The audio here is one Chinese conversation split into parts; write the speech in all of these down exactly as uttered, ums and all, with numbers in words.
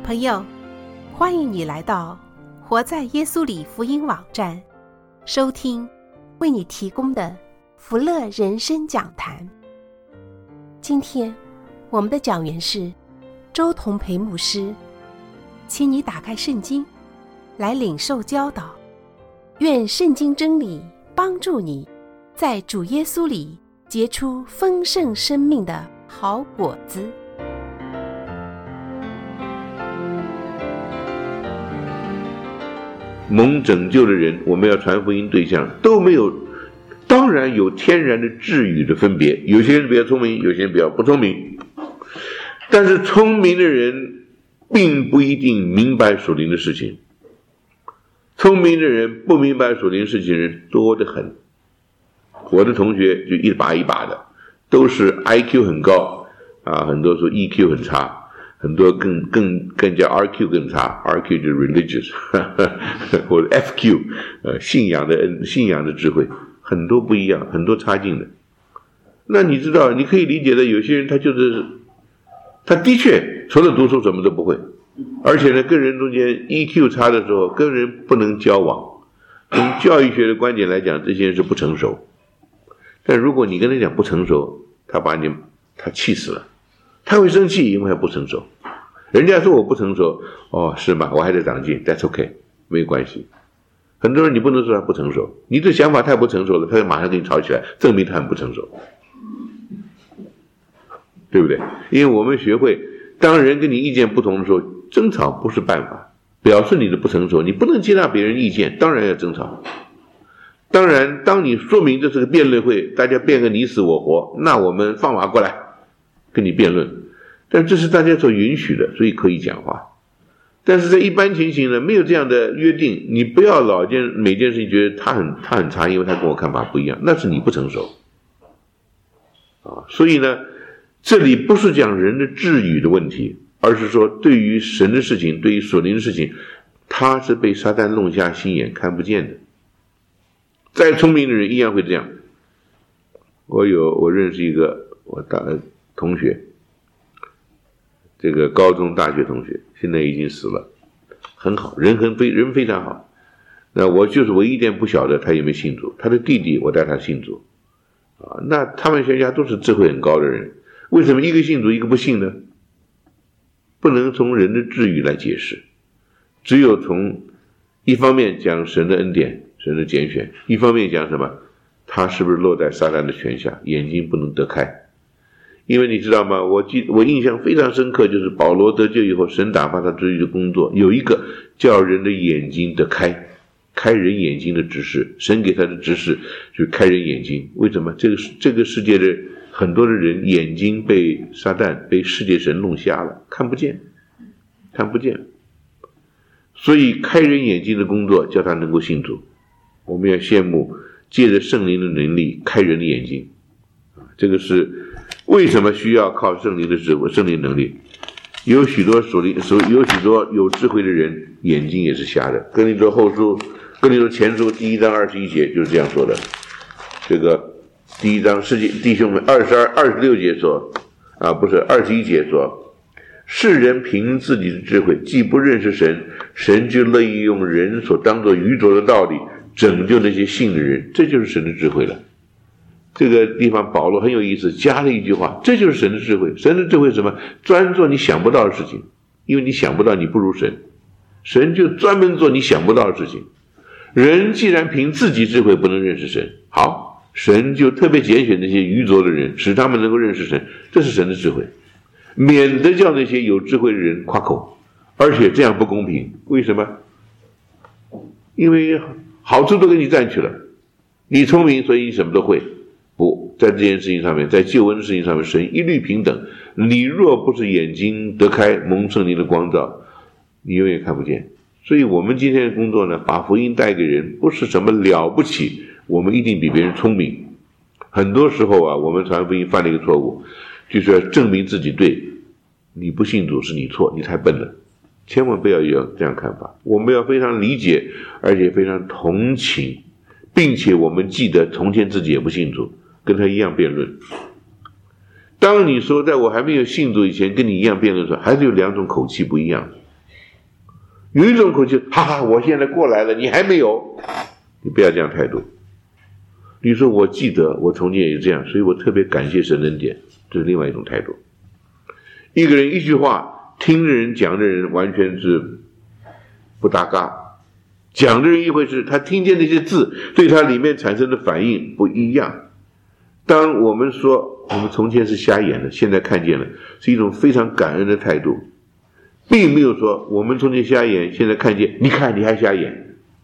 朋友，欢迎你来到活在耶稣里福音网站，收听为你提供的福乐人生讲坛。今天我们的讲员是周同培牧师，请你打开圣经来领受教导，愿圣经真理帮助你在主耶稣里结出丰盛生命的好果子。 蒙拯救的人，我们要传福音对象都没有，当然有天然的智语的分别，有些人比较聪明，有些人比较不聪明，但是聪明的人并不一定明白属灵的事情，聪明的人不明白属灵事情的人多得很。我的同学就一把一把的，都是 I Q 很高啊，很多时候 E Q 很差，很多更更更加 R Q 更差 ，R Q 就是 religious 或者 F Q， 呃，信仰的信仰的智慧很多不一样，很多差劲的。那你知道，你可以理解的，有些人他就是他的确除了读书什么都不会，而且呢，跟人中间 E Q 差的时候，跟人不能交往。从教育学的观点来讲，这些人是不成熟。但如果你跟他讲不成熟，他把你他气死了，他会生气，因为他不成熟。人家说我不成熟，哦，是吗？我还在长进 ，That's okay， 没有关系。很多人你不能说他不成熟，你这想法太不成熟了，他就马上跟你吵起来，证明他很不成熟，对不对？因为我们学会，当人跟你意见不同的时候，争吵不是办法，表示你的不成熟，你不能接纳别人意见，当然要争吵。当然，当你说明这是个辩论会，大家辩个你死我活，那我们放马过来跟你辩论，但这是大家所允许的，所以可以讲话。但是在一般情形呢，没有这样的约定，你不要老件每件事情觉得他很他很差，因为他跟我看法不一样，那是你不成熟啊。所以呢，这里不是讲人的智语的问题，而是说对于神的事情，对于属灵的事情，他是被撒旦弄瞎心眼，看不见的。再聪明的人一样会这样。我有我认识一个我大同学，这个高中大学同学，现在已经死了，很好，人很非人非常好。那我就是唯一一点不晓得他有没有信主，他的弟弟我带他信主啊。那他们全家都是智慧很高的人，为什么一个信主一个不信呢？不能从人的智语来解释，只有从一方面讲神的恩典，神的拣选，一方面讲什么？他是不是落在撒旦的权下，眼睛不能得开？因为你知道吗？我记我印象非常深刻，就是保罗得救以后，神打发他出去的工作，有一个叫人的眼睛得开，开人眼睛的指示，神给他的指示就是开人眼睛。为什么？这个这个世界的很多的人眼睛被撒旦、被世界神弄瞎了，看不见，看不见。所以开人眼睛的工作，叫他能够信主。我们要羡慕借着圣灵的能力开人的眼睛，这个是为什么需要靠圣灵的智慧、圣灵能力。有许多属灵、有许多有智慧的人眼睛也是瞎的。哥林多后书、哥林多前书第一章二十一节就是这样说的。这个第一章世界弟兄们二十二、二十六节说啊，不是二十一节说，世人凭自己的智慧，既不认识神，神就乐意用人所当作愚拙的道理拯救那些信的人，这就是神的智慧了。这个地方保罗很有意思，加了一句话，这就是神的智慧。神的智慧是什么？专做你想不到的事情，因为你想不到你不如神，神就专门做你想不到的事情。人既然凭自己智慧不能认识神，好，神就特别拣选那些愚拙的人，使他们能够认识神，这是神的智慧，免得叫那些有智慧的人夸口，而且这样不公平。为什么？因为好处都给你占去了，你聪明，所以你什么都会。不，在这件事情上面，在救恩的事情上面，神一律平等。你若不是眼睛得开，蒙圣灵的光照，你永远看不见。所以我们今天的工作呢，把福音带给人，不是什么了不起，我们一定比别人聪明。很多时候啊，我们传福音犯了一个错误，就是要证明自己对，你不信主是你错，你太笨了。千万不要有这样看法，我们要非常理解，而且非常同情，并且我们记得从前自己也不信主，跟他一样辩论。当你说在我还没有信主以前跟你一样辩论的时候，还是有两种口气不一样。 有一种口气，哈哈，我现在过来了，你还没有，你不要这样态度。你说我记得我从前也这样，所以我特别感谢神恩典，这是另外一种态度。一个人一句话，听的人讲的人完全是不搭嘎，讲的人一回事，他听见那些字对他里面产生的反应不一样。当我们说我们从前是瞎眼的，现在看见了，是一种非常感恩的态度，并没有说我们从前瞎眼，现在看见，你看你还瞎眼。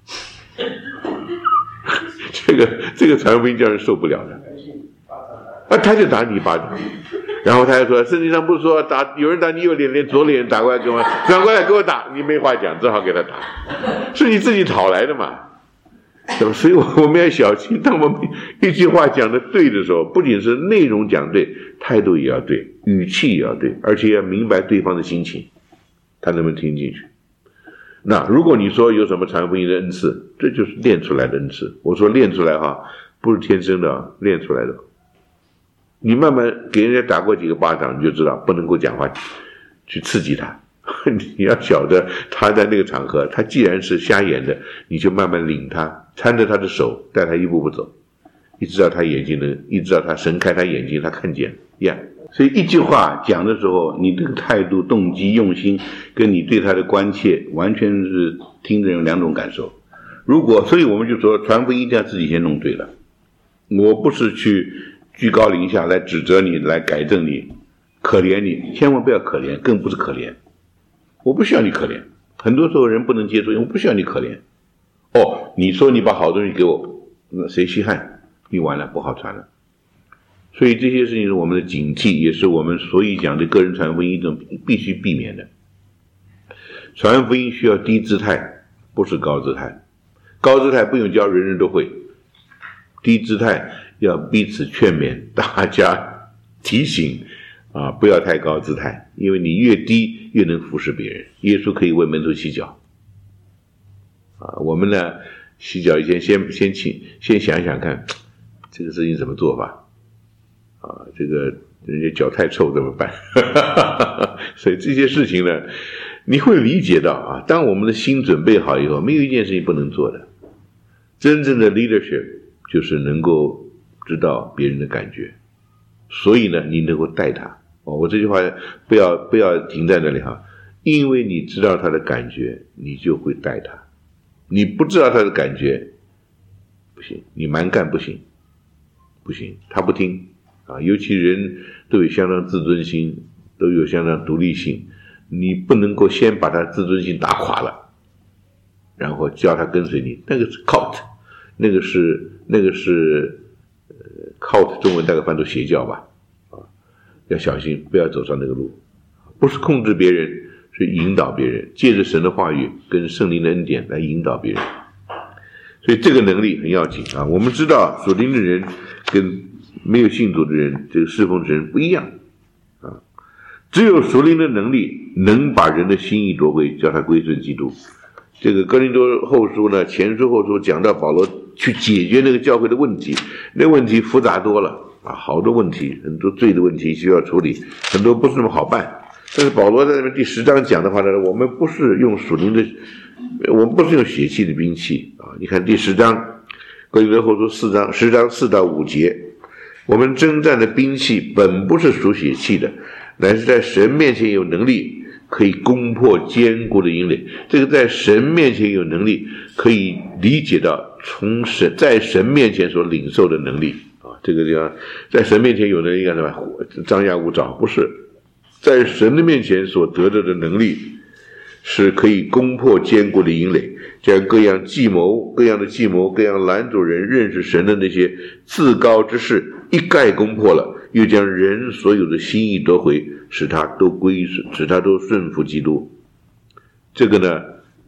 这个这个传福音叫人受不了的，啊，他就打你一巴掌，然后他还说，圣经上不是说打有人打你右脸，连左脸打过来给我，转过来给我打，你没话讲，只好给他打，是你自己讨来的嘛。所以我们要小心，当我们一句话讲的对的时候，不仅是内容讲对，态度也要对，语气也要对，而且要明白对方的心情，他能不能听进去。那如果你说有什么传福音的恩赐，这就是练出来的恩赐。我说练出来哈，不是天生的，练出来的。你慢慢给人家打过几个巴掌，你就知道不能够讲话去刺激他。你要晓得他在那个场合，他既然是瞎眼的，你就慢慢领他，搀着他的手，带他一步步走，一直到他眼睛能，一直到他神开他眼睛，他看见呀。Yeah. 所以一句话讲的时候，你这个态度、动机、用心，跟你对他的关切，完全是听的人有两种感受。如果，所以我们就说，传福音一定要自己先弄对了。我不是去居高临下来指责你，来改正你，可怜你，千万不要可怜，更不是可怜。我不需要你可怜。很多时候人不能接受，我不需要你可怜。哦，你说你把好东西给我，那谁稀罕？你完了，不好传了。所以这些事情是我们的警惕，也是我们所以讲的个人传福音一种必须避免的。传福音需要低姿态，不是高姿态。高姿态不用教，人人都会。低姿态要彼此劝勉，大家提醒啊，不要太高姿态，因为你越低越能服侍别人。耶稣可以为门徒洗脚啊，我们呢洗脚以前先先请先想想看，这个事情怎么做法。啊，这个人家脚太臭怎么办？所以这些事情呢，你会理解到啊，当我们的心准备好以后，没有一件事情不能做的。真正的 leadership 就是能够知道别人的感觉，所以呢，你能够带他。哦，我这句话不要不要停在那里哈，因为你知道他的感觉，你就会带他。你不知道他的感觉，不行，你蛮干不行，不行，他不听。啊，尤其人都有相当自尊心，都有相当独立性，你不能够先把他自尊心打垮了，然后叫他跟随你，那个是 cult， 那个是那个是呃 cult 中文大概翻作邪教吧，啊，要小心，不要走上那个路，不是控制别人，是引导别人，借着神的话语跟圣灵的恩典来引导别人，所以这个能力很要紧啊。我们知道属灵的人跟没有信主的人，这个侍奉之人不一样啊。只有属灵的能力能把人的心意夺回，叫他归顺基督。这个哥林多后书呢，前书后书讲到保罗去解决那个教会的问题，那问题复杂多了啊，好多问题，很多罪的问题需要处理，很多不是那么好办。但是保罗在那边第十章讲的话呢，我们不是用属灵的，我们不是用血气的兵器啊。你看第十章，哥林多后书四章十章四到五节。我们征战的兵器本不是属血气的，乃是在神面前有能力，可以攻破坚固的营垒。这个在神面前有能力，可以理解到从神在神面前所领受的能力啊。这个地方在神面前有能力干什么？张牙舞爪，不是，在神的面前所得到的能力，是可以攻破坚固的营垒，将各样计谋、各样的计谋、各样拦阻人认识神的那些自高之事一概攻破了，又将人所有的心意夺回，使他都归顺，使他都顺服基督。这个呢，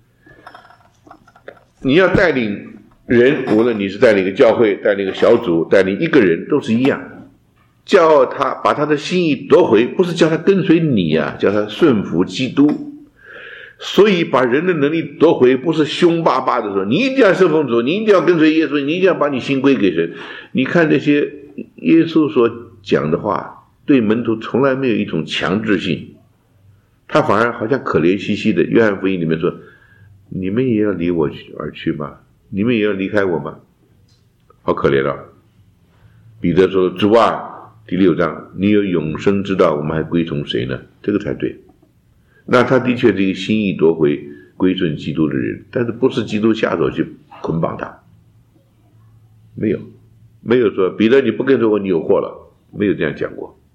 你要带领人，无论你是带领一个教会、带领一个小组、带领一个人，都是一样。叫他把他的心意夺回，不是叫他跟随你啊，叫他顺服基督。所以把人的能力夺回，不是凶巴巴的说你一定要侍奉主，你一定要跟随耶稣，你一定要把你心归给神。你看这些耶稣所讲的话，对门徒从来没有一种强制性，他反而好像可怜兮兮的。约翰福音里面说， 你们也要离我而去吗？你们也要离开我吗？好可怜啊！彼得说：主啊，第六章，你有永生之道，我们还归从谁呢？这个才对。那他的确是一个心意夺回归顺基督的人，但是不是基督下手去捆绑他，没有，没有说彼得你不跟着我你有祸了，没有这样讲过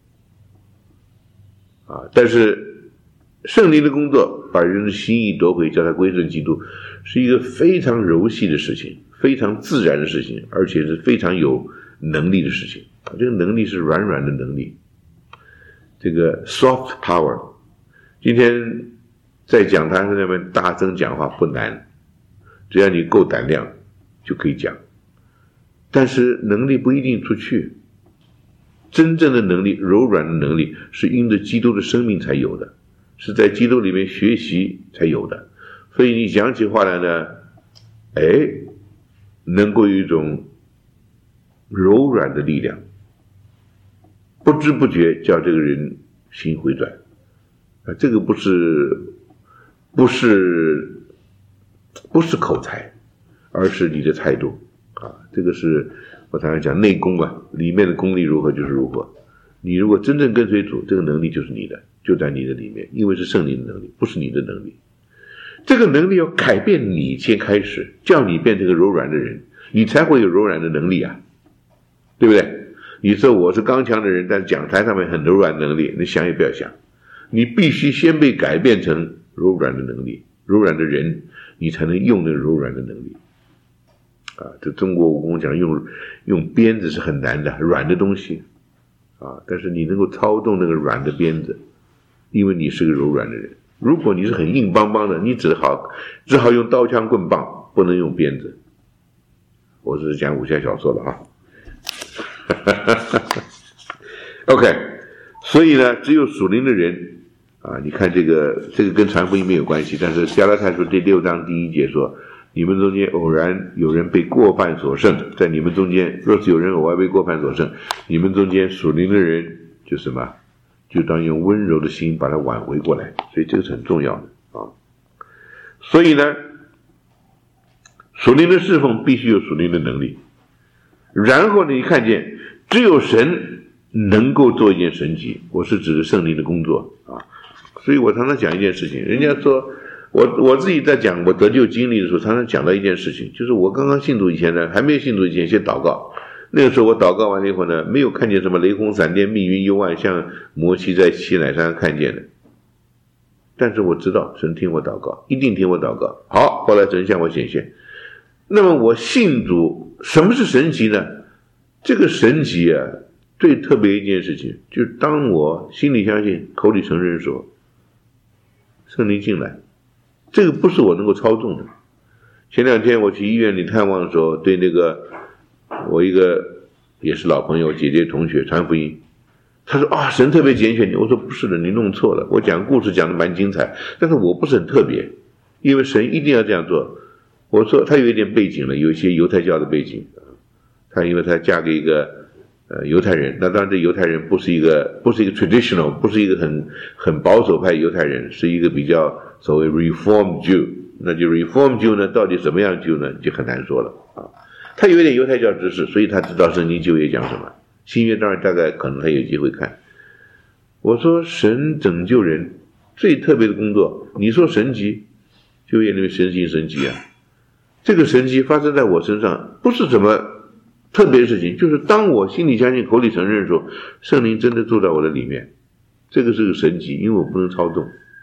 啊。但是圣灵的工作把人的心意夺回，叫他归顺基督，是一个非常柔细的事情，非常自然的事情，而且是非常有能力的事情。这个能力是软软的能力，这个 soft power。今天在讲台上面大声讲话不难，只要你够胆量就可以讲，但是能力不一定出去。真正的能力，柔软的能力，是因着基督的生命才有的，是在基督里面学习才有的。所以你讲起话来呢，哎，能够有一种柔软的力量，不知不觉叫这个人心回转。啊，这个不是不是不是口才，而是你的态度啊！这个是我常常讲内功啊，里面的功力如何就是如何。你如果真正跟随主，这个能力就是你的，就在你的里面，因为是圣灵的能力，不是你的能力。这个能力要改变你先开始，叫你变成个柔软的人，你才会有柔软的能力啊，对不对？你说我是刚强的人，但讲台上面很柔软的能力，你想也不要想。你必须先被改变成柔软的能力，柔软的人，你才能用那个柔软的能力。啊，这中国武功讲用用鞭子是很难的，软的东西，啊，但是你能够操纵那个软的鞭子，因为你是个柔软的人。如果你是很硬邦邦的，你只好只好用刀枪棍棒，不能用鞭子。我是讲武侠小说的啊。OK， 所以呢，只有属灵的人。啊，你看这个，这个跟传福音没有关系，但是加拉太书第六章第一节说，你们中间偶然有人被过犯所胜，在你们中间若是有人偶然被过犯所胜，你们中间属灵的人就什么，就当用温柔的心把它挽回过来，所以这个是很重要的啊。所以呢，属灵的侍奉必须有属灵的能力，然后呢，你看见只有神能够做一件神迹，我是指的圣灵的工作啊。所以我常常讲一件事情，人家说我我自己在讲我得救经历的时候，常常讲到一件事情，就是我刚刚信主以前呢，还没有信主以前先祷告，那个时候我祷告完了以后呢，没有看见什么雷轰闪电密云幽暗，像摩西在西乃山看见的，但是我知道神听我祷告，一定听我祷告。好，后来神向我显现。那么我信主，什么是神迹呢？这个神迹啊，最特别一件事情，就是当我心里相信，口里承认的时候，圣灵进来，这个不是我能够操纵的。前两天我去医院里探望的时候，对那个我一个也是老朋友姐姐同学传福音，他说啊，神特别拣选你。我说不是的，你弄错了，我讲故事讲的蛮精彩，但是我不是很特别，因为神一定要这样做。我说他有一点背景了，有一些犹太教的背景，他因为他嫁给一个呃，犹太人，那当然这犹太人不是一个不是一个 traditional， 不是一个很很保守派犹太人，是一个比较所谓 reform Jew。那就 reform Jew 呢，到底什么样 Jew 呢，就很难说了啊。他有一点犹太教知识，所以他知道圣经旧约讲什么，新约当然大概可能他有机会看。我说神拯救人最特别的工作，你说神迹，旧约里面神行神迹啊，这个神迹发生在我身上，不是什么特别的事情，就是当我心里相信口里承认的时候，圣灵真的住在我的里面，这个是个神迹，因为我不能操纵。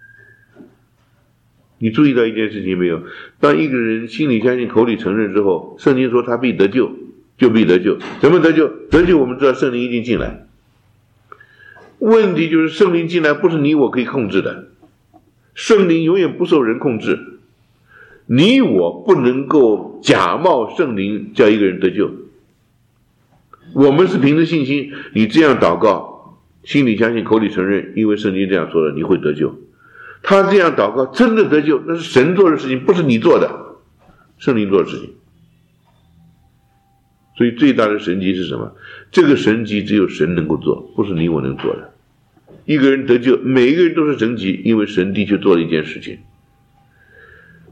你注意到一件事情没有？当一个人心里相信口里承认之后，圣经说他必得救，就必得救。怎么得救？得救我们知道圣灵一定进来，问题就是圣灵进来不是你我可以控制的，圣灵永远不受人控制，你我不能够假冒圣灵叫一个人得救。我们是凭着信心，你这样祷告，心里相信口里承认，因为圣经这样说了，你会得救。他这样祷告真的得救，那是神做的事情，不是你做的，圣灵做的事情。所以最大的神迹是什么？这个神迹只有神能够做，不是你我能做的。一个人得救，每一个人都是神迹，因为神的确做了一件事情。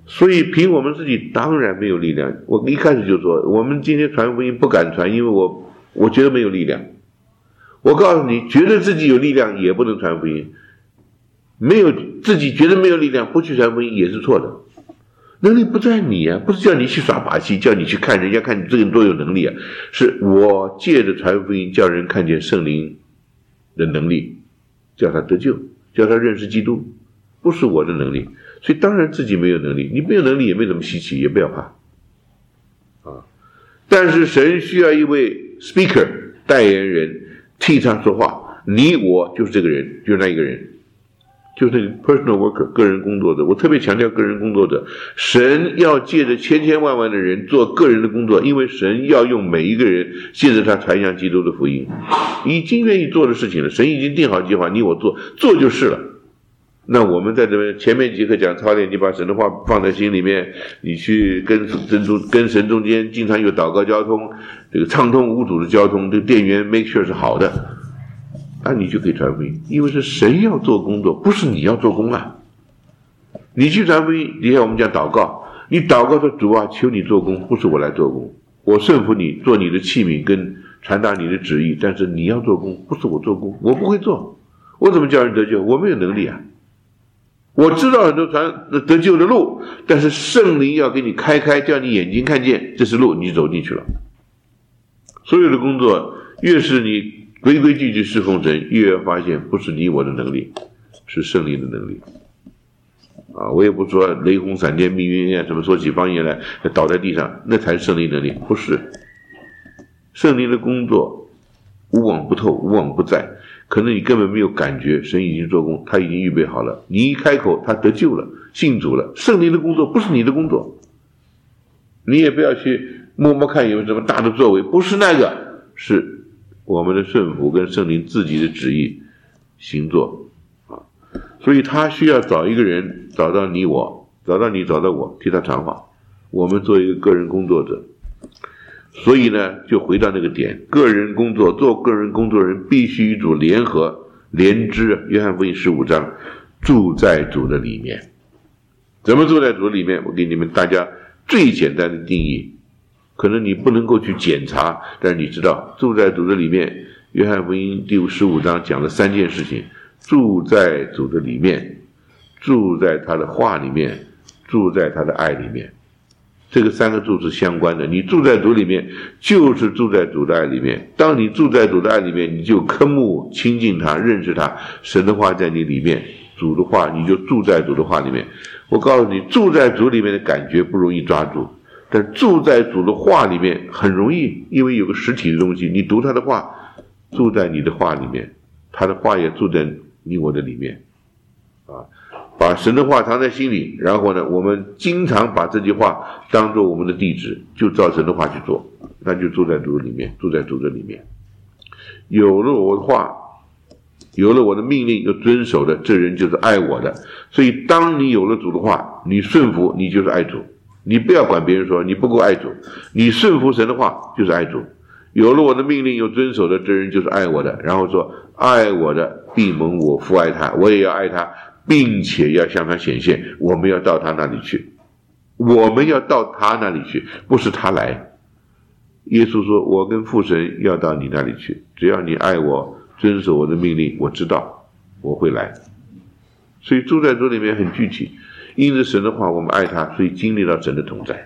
所以凭我们自己当然没有力量。我一开始就说，我们今天传福音不敢传，因为我我觉得没有力量。我告诉你，觉得自己有力量也不能传福音，没有自己觉得没有力量不去传福音也是错的。能力不在你啊，不是叫你去耍把戏，叫你去看人家看你这个人多有能力啊，是我借着传福音叫人看见圣灵的能力，叫他得救，叫他认识基督，不是我的能力。所以当然自己没有能力，你没有能力也没怎么稀奇，也不要怕啊。但是神需要一位 speaker 代言人替他说话，你我就是这个人，就是那一个人，就是那个 personal worker 个人工作者。我特别强调个人工作者，神要借着千千万万的人做个人的工作，因为神要用每一个人借着他传扬基督的福音，已经愿意做的事情了，神已经定好计划，你我做做就是了。那我们在这边前面几课讲操练，你把神的话放在心里面，你去跟神中跟神中间经常有祷告交通，这个畅通无阻的交通，这个电源 make sure 是好的，那你就可以传福音。因为是神要做工作，不是你要做工啊。你去传福音，你看我们讲祷告，你祷告说主啊，求你做工，不是我来做工，我顺服你做你的器皿跟传达你的旨意，但是你要做工，不是我做工，我不会做，我怎么叫人得救？我没有能力啊。我知道很多传得救的路，但是圣灵要给你开开，叫你眼睛看见这是路，你走进去了。所有的工作越是你规规矩矩侍奉神，越要发现不是你我的能力，是圣灵的能力啊！我也不说雷轰闪电密云啊，什么说起方言来倒在地上，那才是圣灵能力，不是。圣灵的工作无往不透，无往不在，可能你根本没有感觉，神已经做工，他已经预备好了，你一开口他得救了，信主了。圣灵的工作不是你的工作，你也不要去摸摸看有什么大的作为，不是那个，是我们的顺服跟圣灵自己的旨意行作啊。所以他需要找一个人，找到你我，找到你找到我，替他传话，我们做一个个人工作者。所以呢，就回到那个点，个人工作，做个人工作人必须与主联合连枝。约翰福音十五章，住在主的里面。怎么住在主的里面？我给你们大家最简单的定义，可能你不能够去检查，但是你知道住在主的里面。约翰福音第十五章讲了三件事情：住在主的里面，住在他的话里面，住在他的爱里面。这个三个住是相关的，你住在主里面就是住在主的爱里面。当你住在主的爱里面，你就渴慕亲近他，认识他，神的话在你里面，主的话你就住在主的话里面。我告诉你，住在主里面的感觉不容易抓住，但住在主的话里面很容易，因为有个实体的东西，你读他的话，住在你的话里面，他的话也住在你我的里面啊。把神的话藏在心里，然后呢，我们经常把这句话当作我们的地址，就照神的话去做，那就住在主里面，住在主的里面。有了我的话，有了我的命令，又遵守的，这人就是爱我的。所以当你有了主的话，你顺服，你就是爱主。你不要管别人说你不够爱主，你顺服神的话就是爱主。有了我的命令又遵守的，这人就是爱我的。然后说爱我的必蒙我父爱他，我也要爱他，并且要向他显现。我们要到他那里去，我们要到他那里去，不是他来。耶稣说我跟父神要到你那里去，只要你爱我，遵守我的命令，我知道我会来。所以住在主里面很具体，因着神的话我们爱他，所以经历到神的同在。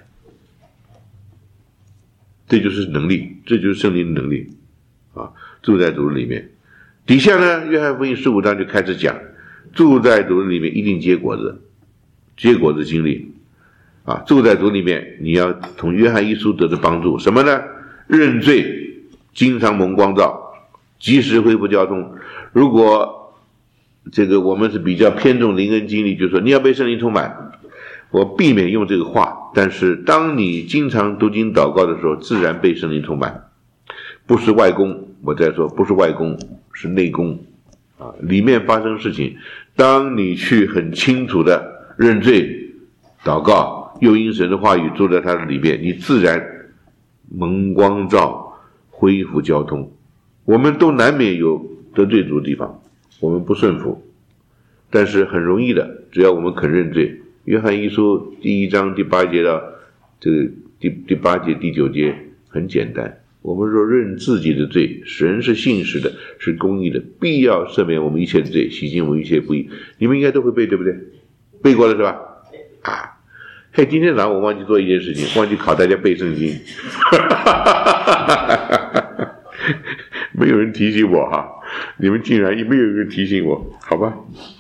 这就是能力，这就是圣灵的能力啊！住在主里面。底下呢，约翰福音十五章就开始讲，住在主里面一定结果子，结果子经历啊！住在主里面，你要从约翰一书得的帮助什么呢？认罪，经常蒙光照，及时恢复交通。如果这个我们是比较偏重灵恩经历，就是说你要被圣灵充满。我避免用这个话，但是当你经常读经祷告的时候，自然被圣灵充满。不是外功，我再说，不是外功，是内功啊！里面发生事情，当你去很清楚的认罪、祷告，又因神的话语住在他的里面，你自然蒙光照，恢复交通。我们都难免有得罪主的地方，我们不顺服，但是很容易的，只要我们肯认罪， 约翰一书第一章第八节到这个第第八节第九节很简单，我们若认自己的罪，神是信实的，是公义的，必要赦免我们一切的罪，洗净我们一切不义。你们应该都会背，对不对？背过了是吧？啊，嘿，今天早上我忘记做一件事情，忘记考大家背圣经，没有人提醒我哈，你们竟然没有人提醒我，好吧？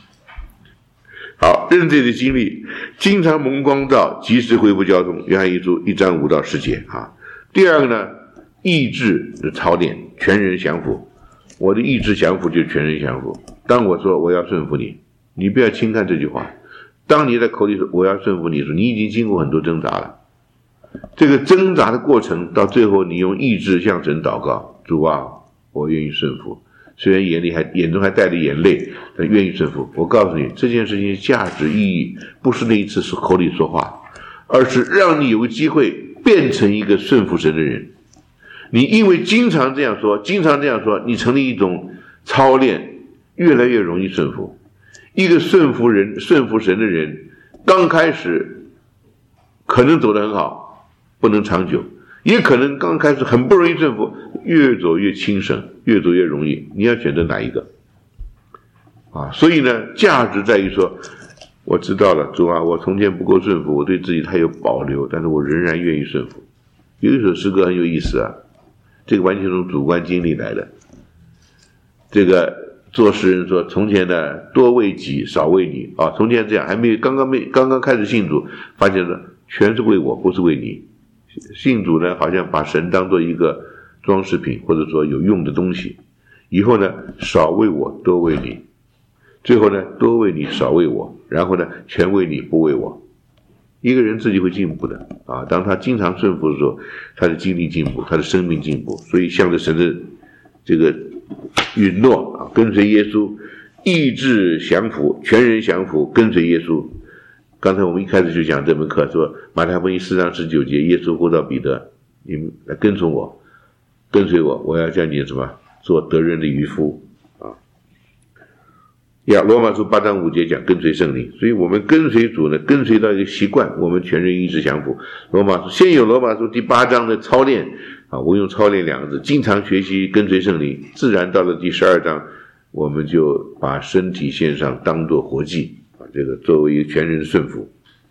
好，认罪的经历，经常蒙光照，及时恢复交通。约翰一书一章五到十节啊。第二个呢，意志的操练，全人降服。我的意志降服就是全人降服。当我说我要顺服你，你不要轻看这句话。当你在口里说我要顺服你的时候，你已经经过很多挣扎了。这个挣扎的过程，到最后你用意志向神祷告：主啊，我愿意顺服。虽然眼里还眼中还带着眼泪，但愿意顺服。我告诉你，这件事情价值意义不是那一次是口里说话，而是让你有个机会变成一个顺服神的人。你因为经常这样说，经常这样说，你成了一种操练，越来越容易顺服。一个顺服人、顺服神的人，刚开始可能走得很好，不能长久。也可能刚开始很不容易顺服，越走越轻省，越走越容易。你要选择哪一个啊？所以呢，价值在于说，我知道了，主啊，我从前不够顺服，我对自己太有保留，但是我仍然愿意顺服。有一首诗歌很有意思啊，这个完全从主观经历来的。这个作诗人说，从前呢多为己，少为你啊。从前这样，还没有刚刚没刚刚开始信主，发现了全是为我，不是为你。信主呢，好像把神当做一个装饰品，或者说有用的东西。以后呢，少为我，多为你。最后呢，多为你，少为我。然后呢，全为你，不为我。一个人自己会进步的啊！当他经常顺服的时候，他的经历进步，他的生命进步。所以，向着神的这个允诺啊，跟随耶稣，意志降服，全人降服，跟随耶稣。刚才我们一开始就讲这门课，说马太福音四章十九节，耶稣呼召彼得，你们来跟从我，跟随我，我要叫你什么做得人的渔夫啊。呀，罗马书八章五节讲跟随圣灵，所以我们跟随主呢，跟随到一个习惯，我们全人意志降服。罗马书先有罗马书第八章的操练啊，我用操练两个字，经常学习跟随圣灵，自然到了第十二章，我们就把身体献上，当作活祭。这个作为一个全人顺服，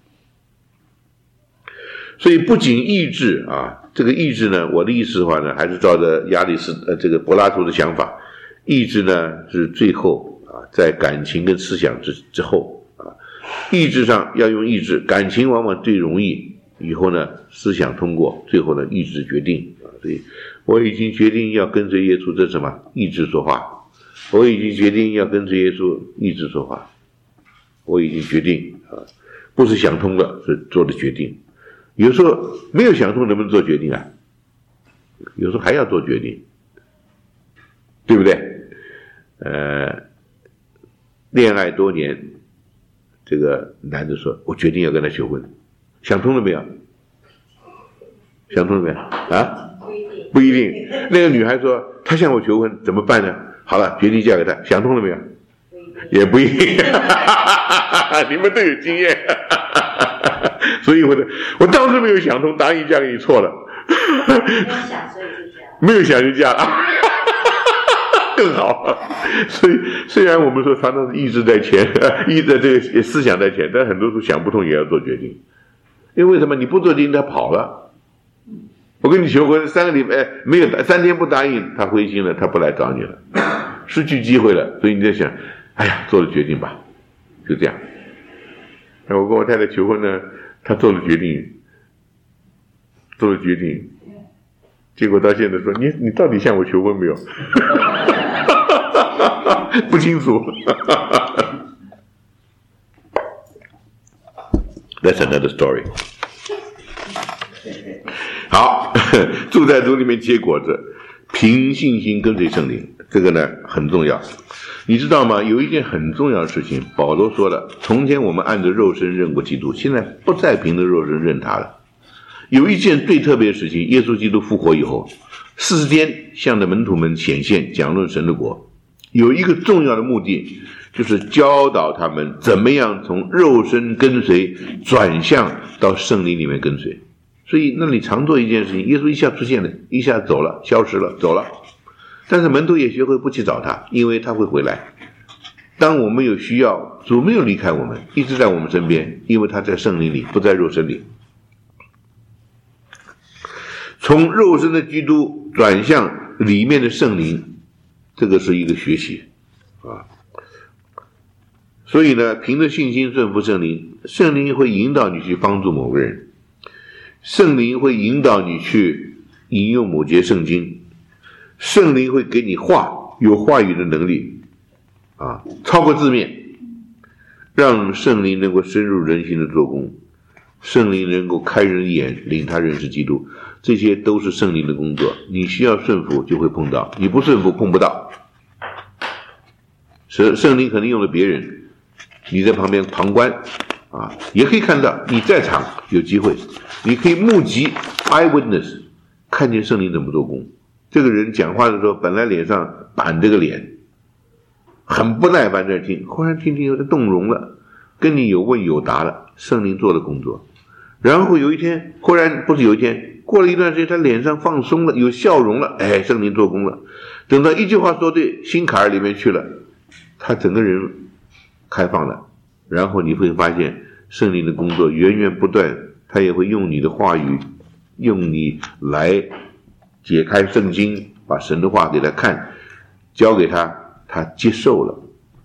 所以不仅意志啊，这个意志呢，我的意思的话呢，还是照着亚里士呃这个柏拉图的想法，意志呢是最后啊，在感情跟思想之之后啊，意志上要用意志，感情往往最容易，以后呢思想通过，最后呢意志决定啊，所以我已经决定要跟随耶稣，这是什么？意志说话。我已经决定要跟随耶稣，意志说话。我已经决定啊，不是想通了，是做的决定。有时候没有想通，能不能做决定啊？有时候还要做决定，对不对？呃，恋爱多年，这个男的说：“我决定要跟他求婚。”想通了没有？想通了没有？啊？不一定。那个女孩说：“她向我求婚，怎么办呢？”好了，决定嫁给他。想通了没有？也不一定。你们都有经验。所以我的我当时没有想通，答应嫁给你错了。没有想就嫁了。更好。所以虽然我们说常常是意志在前，意志这个思想在前，但很多时候想不通也要做决定。因为什么？你不做决定他跑了。我跟你求婚三个礼拜没有三天不答应，他灰心了，他不来找你了，失去机会了。所以你在想，哎呀，做了决定吧，就这样。那我跟我太太求婚呢，她做了决定，做了决定，结果到现在说你你到底向我求婚没有？不清楚。That's another story. 好，住在主里面结果子，凭信心跟随圣灵，这个呢很重要。你知道吗？有一件很重要的事情，保罗说了，从前我们按着肉身认过基督，现在不再凭着肉身认他了。有一件最特别的事情，耶稣基督复活以后，四十天向着门徒们显现，讲论神的国。 有一个重要的目的，就是教导他们怎么样从肉身跟随转向到圣灵里面跟随。所以那里常做一件事情，耶稣一下出现了，一下走了，消失了，走了。但是门徒也学会不去找他，因为他会回来。当我们有需要，主没有离开我们，一直在我们身边，因为他在圣灵里，不在肉身里。从肉身的基督转向里面的圣灵，这个是一个学习啊。所以呢，凭着信心顺服圣灵，圣灵会引导你去帮助某个人，圣灵会引导你去引用某节圣经，圣灵会给你话，有话语的能力啊，超过字面，让圣灵能够深入人心的做工，圣灵能够开人眼，领他认识基督，这些都是圣灵的工作。你需要顺服就会碰到，你不顺服碰不到。圣灵可能用了别人，你在旁边旁观啊，也可以看到，你在场有机会，你可以目击 eyewitness， 看见圣灵怎么做工。这个人讲话的时候，本来脸上板着个脸，很不耐烦在听，忽然听听有点动容了，跟你有问有答了，圣灵做的工作。然后有一天，忽然不是有一天，过了一段时间，他脸上放松了，有笑容了，哎，圣灵做工了。等到一句话说对，心坎儿里面去了，他整个人开放了。然后你会发现，圣灵的工作源源不断，他也会用你的话语，用你来解开圣经，把神的话给他看，教给他，他接受了。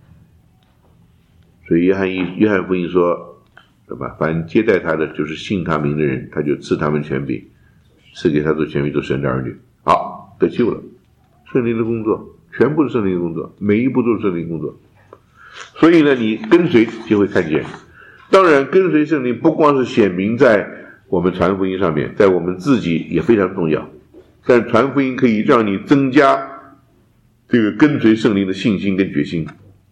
所以约翰一约翰福音说，对吧？凡接待他的，就是信他名的人，他就赐他们权柄，赐给他做权柄做神的儿女。好，得救了。圣灵的工作，全部是圣灵的工作，每一步都是圣灵工作。所以呢，你跟随就会看见。当然，跟随圣灵不光是显明在我们传福音上面，在我们自己也非常重要。但传福音可以让你增加这个跟随圣灵的信心跟决心。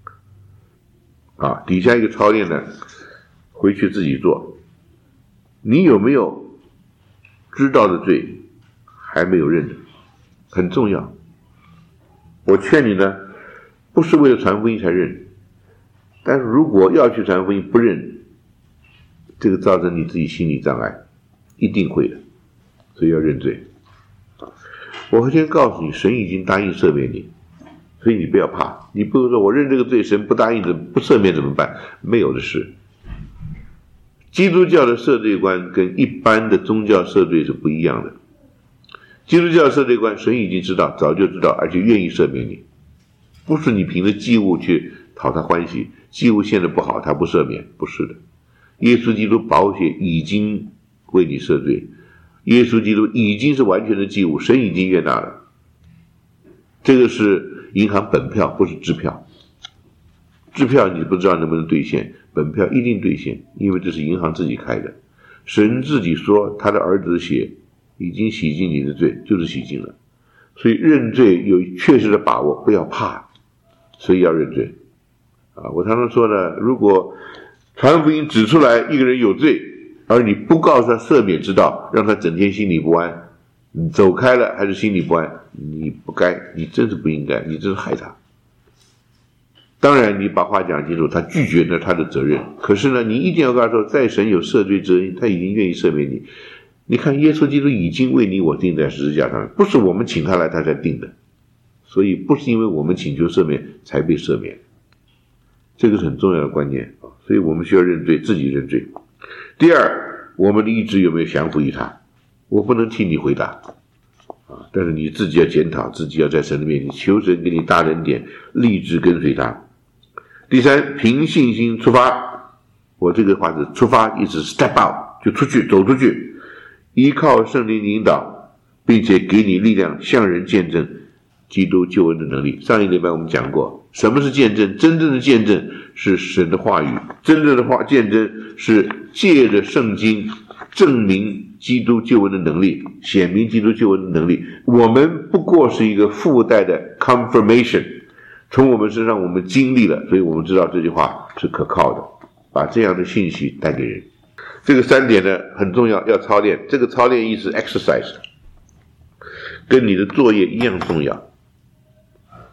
啊，底下一个操练呢，回去自己做。你有没有知道的罪还没有认的？很重要。我劝你呢，不是为了传福音才认，但是如果要去传福音不认，这个造成你自己心理障碍，一定会的。所以要认罪。我会先告诉你，神已经答应赦免你，所以你不要怕。你不是说我认这个罪，神不答应的不赦免怎么办？没有的事。基督教的赦罪观跟一般的宗教赦罪是不一样的。基督教赦罪观，神已经知道，早就知道，而且愿意赦免你，不是你凭着祭物去讨他欢喜，祭物现在不好他不赦免，不是的。耶稣基督宝血已经为你赦罪，耶稣基督已经是完全的祭物，神已经悦纳了。这个是银行本票，不是支票。支票你不知道能不能兑现，本票一定兑现，因为这是银行自己开的。神自己说他的儿子的血已经洗净你的罪，就是洗净了。所以认罪有确实的把握，不要怕，所以要认罪。啊，我常常说呢，如果传福音指出来一个人有罪，而你不告诉他赦免之道，让他整天心里不安，你走开了还是心里不安，你不该，你真是不应该，你真是害他。当然你把话讲清楚，他拒绝那他的责任，可是呢，你一定要告诉他，在神有赦罪之恩，他已经愿意赦免你。你看耶稣基督已经为你我钉在十字架上，不是我们请他来他才钉的，所以不是因为我们请求赦免才被赦免，这个是很重要的观念。所以我们需要认罪，自己认罪。第二，我们的意志有没有降服于他？我不能替你回答啊，但是你自己要检讨，自己要在神的面前求神给你大恩典，立志跟随他。第三，凭信心出发。我这个话是出发，意思 step out， 就出去，走出去，依靠圣灵引导，并且给你力量，向人见证基督救恩的能力。上一礼拜我们讲过，什么是见证？真正的见证是神的话语，真正的话见证是借着圣经证明基督救恩的能力，显明基督救恩的能力。我们不过是一个附带的 confirmation， 从我们身上我们经历了，所以我们知道这句话是可靠的，把这样的信息带给人。这个三点呢很重要，要操练。这个操练意思 exercise， 跟你的作业一样重要。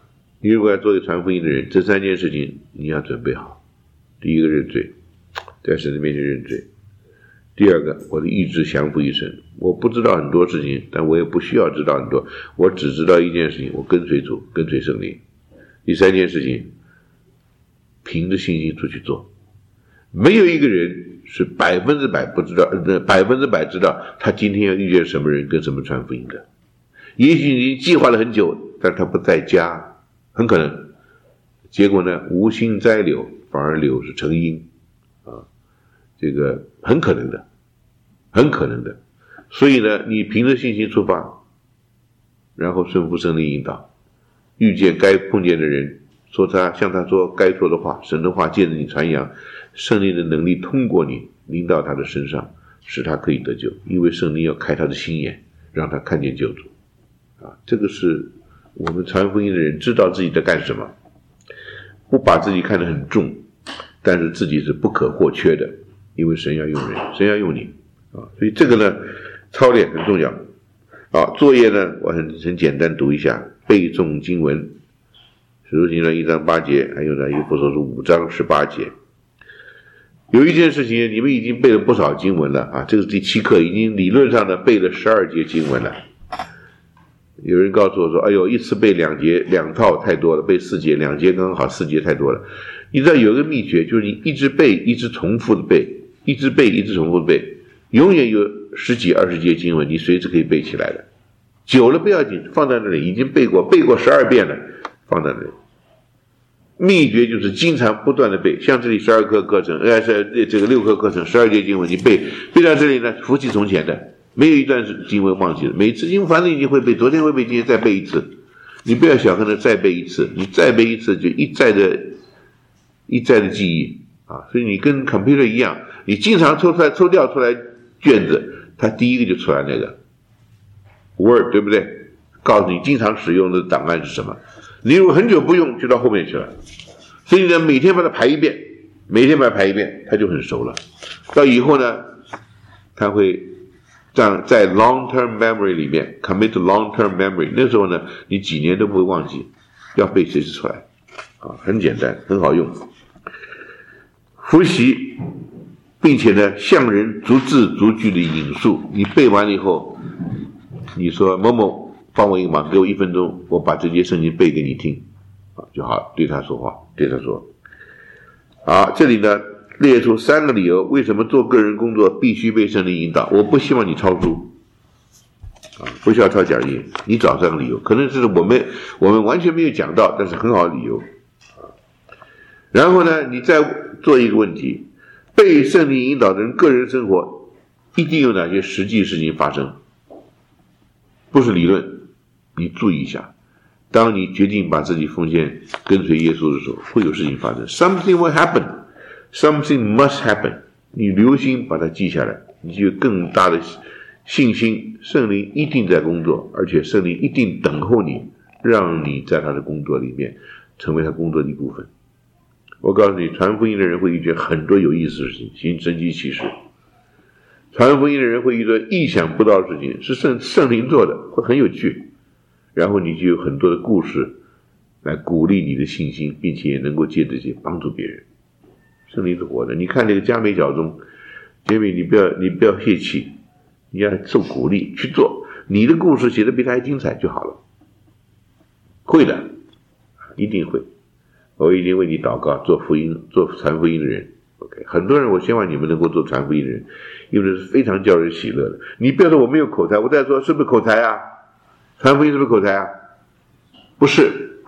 你如果要做一个传福音的人，这三件事情你要准备好。第一个认罪，在神的面前认罪。第二个，我的意志降服于神，我不知道很多事情，但我也不需要知道很多，我只知道一件事情，我跟随主，跟随圣灵。第三件事情，凭着信心出去做。没有一个人是百分之百不知道，呃，百分之百知道他今天要遇见什么人跟什么传福音的。也许你计划了很久，但他不在家，很可能结果呢，无心栽柳，反而柳是成荫啊，这个很可能的，很可能的。所以呢，你凭着信心出发，然后顺服圣灵引导，遇见该碰见的人，说他向他说该说的话，神的话借着你传扬，圣灵的能力通过你临到他的身上，使他可以得救，因为圣灵要开他的心眼，让他看见救主啊，这个是我们传福音的人知道自己在干什么，不把自己看得很重，但是自己是不可或缺的，因为神要用人，神要用你啊，所以这个呢，操练很重要啊。作业呢，我很很简单读一下，背诵经文，使徒行传一章八节，还有呢，以弗所书五章十八节。有一件事情，你们已经背了不少经文了啊，这个是第七课，已经理论上呢背了十二节经文了。有人告诉我说，哎呦，一次背两节，两套太多了，背四节，两节刚刚好，四节太多了。你知道有一个秘诀，就是你一直背，一直重复的背，一直背，一直重复的背，永远有十几二十节经文，你随时可以背起来的。久了不要紧，放在那里，已经背过，背过十二遍了，放在那里。秘诀就是经常不断的背，像这里十二课课程，呃，是这个六课课程，十二节经文，你背背到这里呢，福气从前的，没有一段是经文忘记了。每次经文反正已经会背，昨天会背，今天再背一次。你不要小看的再背一次，你再背一次就一再的一再的记忆啊。所以你跟 computer 一样，你经常抽出来抽调出来卷子，它第一个就出来那个 Word， 对不对？告诉你经常使用的档案是什么。你如果很久不用，就到后面去了。所以呢，每天把它排一遍，每天把它排一遍，它就很熟了。到以后呢，它会在在 long term memory 里面 commit to long term memory。那时候呢，你几年都不会忘记，要背随时出来啊，很简单，很好用。复习，并且呢，向人逐字逐句的引述。你背完了以后，你说某某。帮我一个忙，给我一分钟，我把这节圣经背给你听啊就好，对他说话，对他说。好，这里呢列出三个理由，为什么做个人工作必须被圣灵引导。我不希望你抄书啊，不需要抄讲义，你找三个理由，可能是我们我们完全没有讲到，但是很好的理由啊。然后呢，你再做一个问题，被圣灵引导的人个人生活一定有哪些实际事情发生，不是理论。你注意一下，当你决定把自己奉献跟随耶稣的时候，会有事情发生。Something will happen, something must happen。你留心把它记下来，你就有更大的信心，圣灵一定在工作，而且圣灵一定等候你，让你在他的工作里面成为他工作的一部分。我告诉你，传福音的人会遇见很多有意思的事情，行神迹奇事。传福音的人会遇到意想不到的事情，是圣圣灵做的，会很有趣。然后你就有很多的故事来鼓励你的信心，并且也能够借这些帮助别人。圣灵是活的，你看这个佳美小宗，姐妹你不要你不要泄气，你要受鼓励去做，你的故事写得比他还精彩就好了。会的，一定会。我一定为你祷告，做福音做传福音的人。OK， 很多人我希望你们能够做传福音的人，因为这是非常叫人喜乐的。你不要说我没有口才，我在说是不是口才啊？传福音是不是口才啊？不是，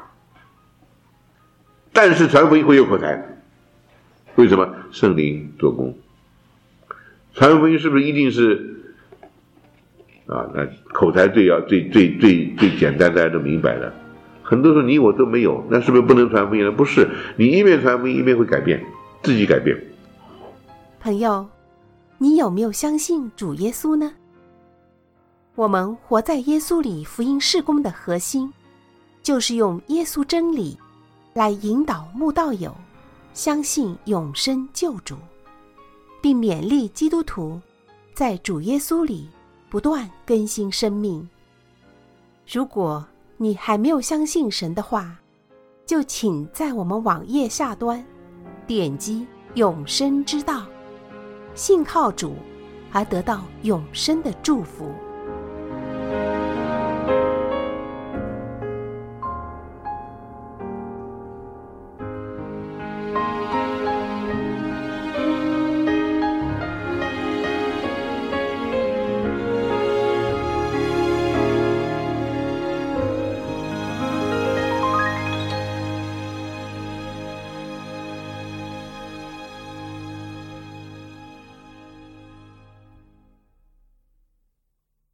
但是传福音会有口才，为什么？圣灵做工。传福音是不是一定是啊？那口才最要最最最最简单，大家都明白的。很多时候你我都没有，那是不是不能传福音呢？不是，你一面传福音一面会改变，自己改变。 朋友，你有没有相信主耶稣呢？我们活在耶稣里福音事工的核心，就是用耶稣真理来引导慕道友相信永生救主，并勉励基督徒在主耶稣里不断更新生命。如果你还没有相信神的话， 就请在我们网页下端点击永生之道，信靠主而得到永生的祝福。